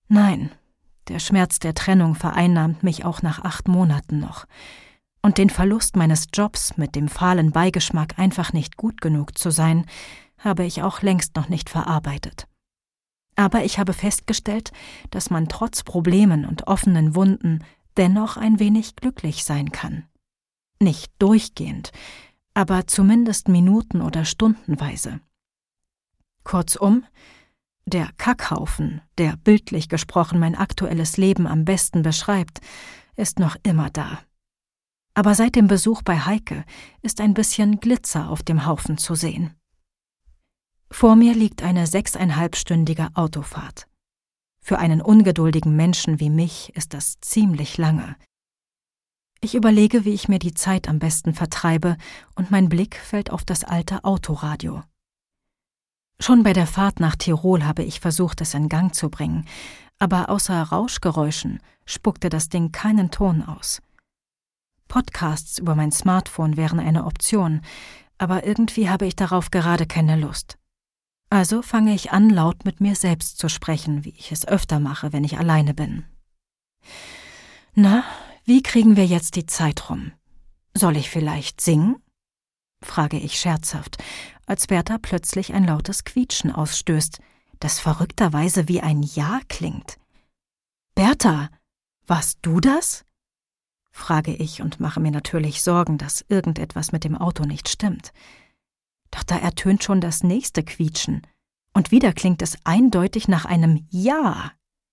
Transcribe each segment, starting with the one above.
Nein, der Schmerz der Trennung vereinnahmt mich auch nach 8 Monaten noch. Und den Verlust meines Jobs mit dem fahlen Beigeschmack, einfach nicht gut genug zu sein, habe ich auch längst noch nicht verarbeitet. Aber ich habe festgestellt, dass man trotz Problemen und offenen Wunden dennoch ein wenig glücklich sein kann. Nicht durchgehend, aber zumindest minuten- oder stundenweise. Kurzum, der Kackhaufen, der bildlich gesprochen mein aktuelles Leben am besten beschreibt, ist noch immer da. Aber seit dem Besuch bei Heike ist ein bisschen Glitzer auf dem Haufen zu sehen. Vor mir liegt eine 6,5-stündige Autofahrt. Für einen ungeduldigen Menschen wie mich ist das ziemlich lange. Ich überlege, wie ich mir die Zeit am besten vertreibe, und mein Blick fällt auf das alte Autoradio. Schon bei der Fahrt nach Tirol habe ich versucht, es in Gang zu bringen, aber außer Rauschgeräuschen spuckte das Ding keinen Ton aus. Podcasts über mein Smartphone wären eine Option, aber irgendwie habe ich darauf gerade keine Lust. Also fange ich an, laut mit mir selbst zu sprechen, wie ich es öfter mache, wenn ich alleine bin. Na, wie kriegen wir jetzt die Zeit rum? Soll ich vielleicht singen? Frage ich scherzhaft, als Bertha plötzlich ein lautes Quietschen ausstößt, das verrückterweise wie ein Ja klingt. »Bertha, warst du das?« frage ich und mache mir natürlich Sorgen, dass irgendetwas mit dem Auto nicht stimmt. Doch da ertönt schon das nächste Quietschen, und wieder klingt es eindeutig nach einem Ja.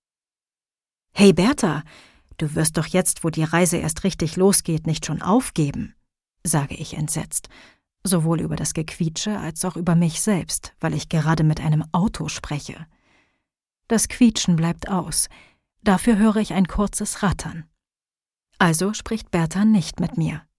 »Hey Bertha, du wirst doch jetzt, wo die Reise erst richtig losgeht, nicht schon aufgeben«, sage ich entsetzt, sowohl über das Gequietsche als auch über mich selbst, weil ich gerade mit einem Auto spreche. Das Quietschen bleibt aus, dafür höre ich ein kurzes Rattern. Also spricht Bertha nicht mit mir.